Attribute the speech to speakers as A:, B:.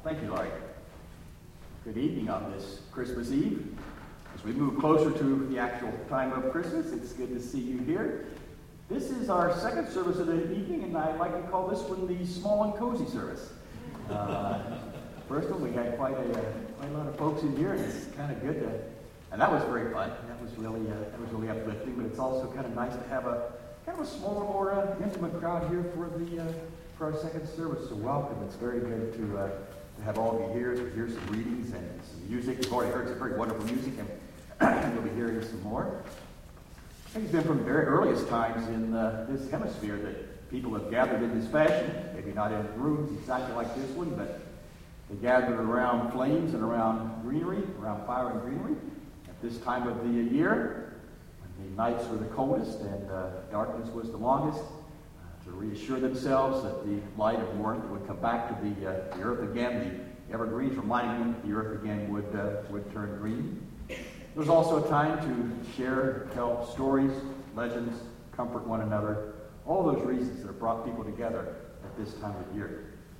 A: Thank you, Laurie. Good evening on this Christmas Eve. As we move closer to the actual time of Christmas, it's good to see you here. This is our second service of the evening, and I like to call this one the small and cozy service. First one, we had quite a lot of folks in here, and it's kind of good to, and that was very fun. That was really uplifting, but it's also kind of nice to have a kind of a smaller, more intimate crowd here for our second service. So welcome. It's very good to have all of you here, to hear some readings and some music. You've already heard some very wonderful music, and you'll be hearing some more. I think it's been from the very earliest times in this hemisphere that people have gathered in this fashion, maybe not in rooms exactly like this one, but they gathered around flames and around greenery, around fire and greenery at this time of the year, when the nights were the coldest and darkness was the longest, to reassure themselves that the light of warmth would come back to the earth again, the evergreens reminding them that the earth again would turn green. There was also a time to share, tell stories, legends, comfort one another, all those reasons that have brought people together at this time of year.